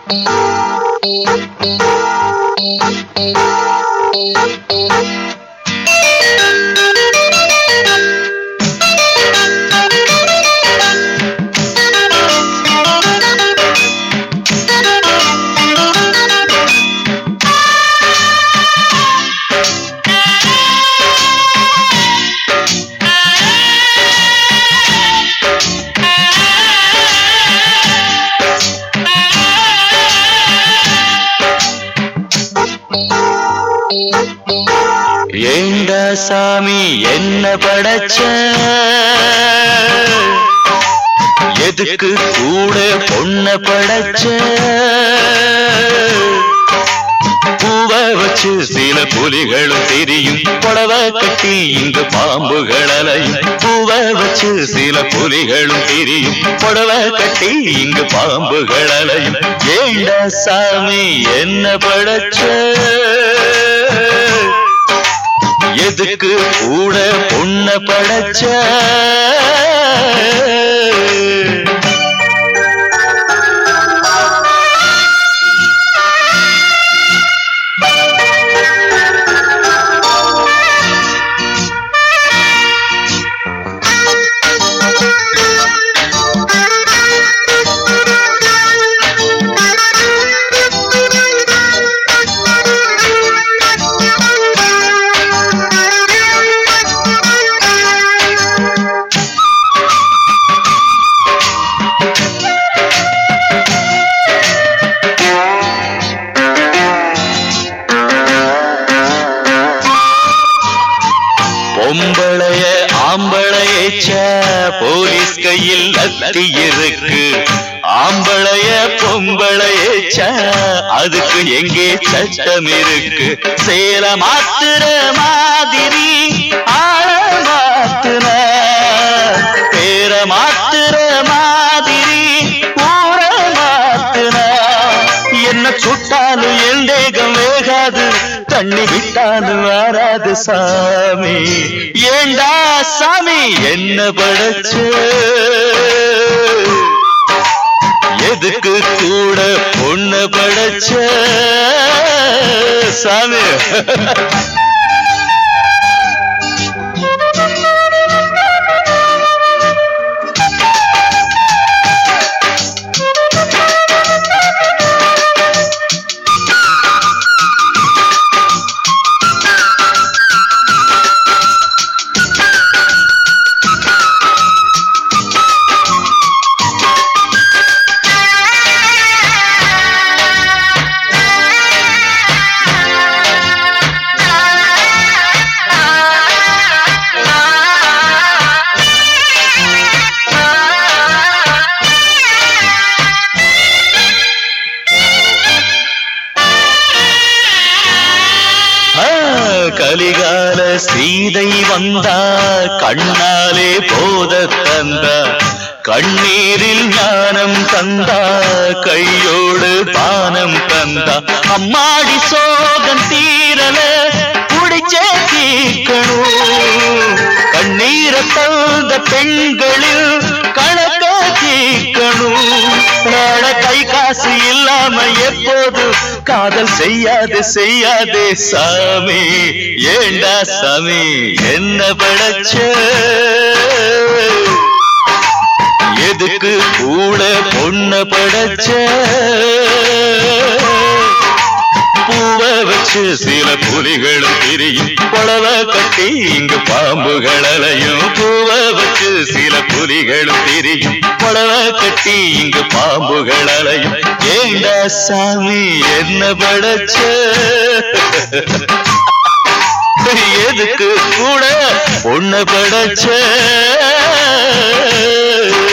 ஏண்டா சாமி என்ன படைச்ச, எதுக்கு கூட பொண்ண படைச்ச, பூவ வச்சு சில புலிகளும் தெரியும், புடவ கட்டி இங்கு பாம்புகள் அலையும், பூவ வச்சு சில புலிகளும் தெரியும், புடவ கட்டி இங்கு பாம்புகள் அலையும். ஏண்டா சாமி என்ன படைச்ச, எதுக்கு கூட பொண்ண படைச்ச. பொம்பளைய ஆம்பளையச்ச போலீஸ் கையில் லத்தி இருக்கு, ஆம்பளைய பொம்பளையச்ச அதுக்கு எங்கே சட்டம் இருக்கு. சேல மாத்துற மாதிரி ஆள மாத்துன, பேர மாத்துற மாதிரி ஊர மாத்துன, என்ன சுட்டாலும் என் தேகம் வேகாது, தண்ணி விட்டாலும் வராது சாமி. ஏண்டா சாமி என்ன படைச்ச, எதுக்கு கூட பொண்ண படைச்ச சாமி. கலிகால சீதை வந்தா, கண்ணாலே போத தந்தா, கண்ணீரில் ஞானம் தந்தா, கையோடு பானம் தந்தா, அம்மாடி சோகம் தீரல குடிச்சே தீக்கணும், கண்ணீர தந்த பெண்களில் கணக்க தீக்கணும். நாட கை காசு இல்லாம எப்போது காதல் செய்யாது செய்யாதே சாமி. ஏண்டா சாமி என்ன படைச்ச, எதுக்கு கூட பொண்ண படைச்ச, பூவ வச்சு சில புலிகளும் தெரியும், புடவ கட்டி இங்கு பாம்புகள் அலையும், பூவ வச்சு சில புலிகளும் தெரியும், புடவ கட்டி இங்கு பாம்புகள் அலையும். ஏண்டா சாமி என்ன படைச்ச, எதுக்கு கூட பொண்ண படைச்ச.